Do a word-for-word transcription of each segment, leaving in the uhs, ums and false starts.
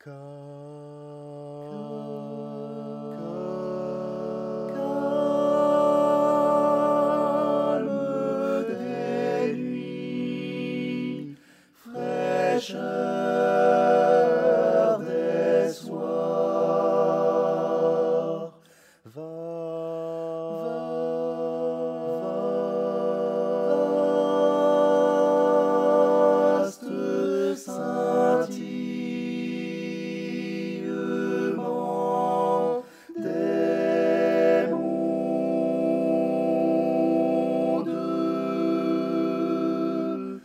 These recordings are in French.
Calme des nuits, fraîcheur des soirs, vaste scintillement des mondes,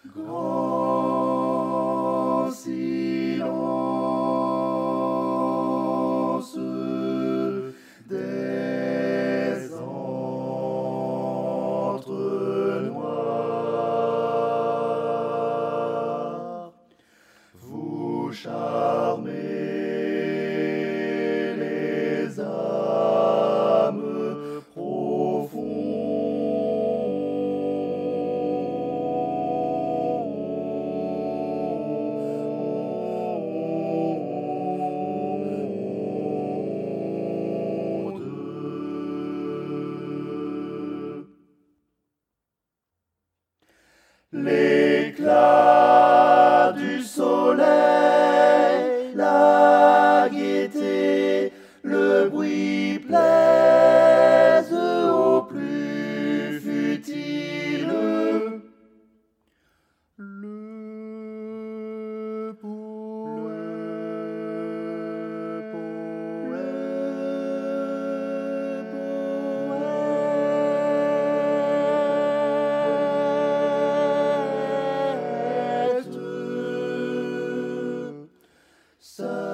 grand silence des entres-noirs. Vous charmez les âmes profondes. L'éclat du soleil, la gaieté, le bruit plaisent au plus futile. Le poète